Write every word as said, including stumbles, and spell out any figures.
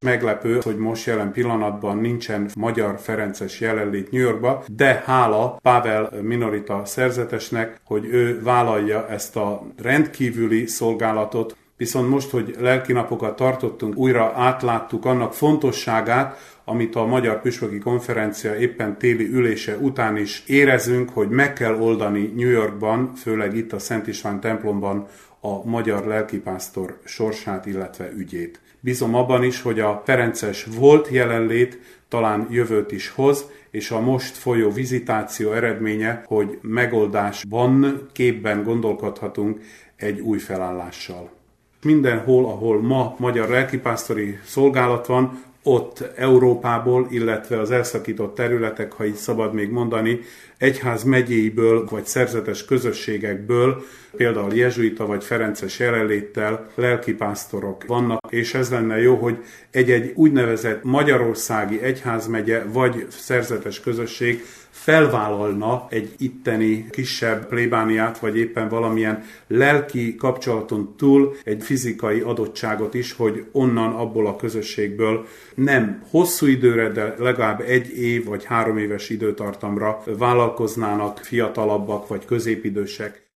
Meglepő, hogy most jelen pillanatban nincsen magyar ferences jelenlét New Yorkba, de hála Pavel Minorita szerzetesnek, hogy ő vállalja ezt a rendkívüli szolgálatot. Viszont most, hogy lelkinapokat tartottunk, újra átláttuk annak fontosságát, amit a Magyar Püspöki Konferencia éppen téli ülése után is érezünk, hogy meg kell oldani New Yorkban, főleg itt a Szent István templomban a magyar lelkipásztor sorsát, illetve ügyét. Bízom abban is, hogy a ferences volt jelenlét talán jövőt is hoz, és a most folyó vizitáció eredménye, hogy megoldásban, képben gondolkodhatunk egy új felállással. Mindenhol, ahol ma magyar lelkipásztori szolgálat van, ott Európából, illetve az elszakított területek, ha így szabad még mondani, egyház megyéiből vagy szerzetes közösségekből, például jezsuita vagy ferences jelenléttel lelkipásztorok vannak, és ez lenne jó, hogy egy-egy úgynevezett magyarországi egyházmegye vagy szerzetes közösség felvállalna egy itteni kisebb plébániát, vagy éppen valamilyen lelki kapcsolaton túl egy fizikai adottságot is, hogy onnan, abból a közösségből nem hosszú időre, de legalább egy év vagy három éves időtartamra vállalkoznának fiatalabbak vagy középidősek.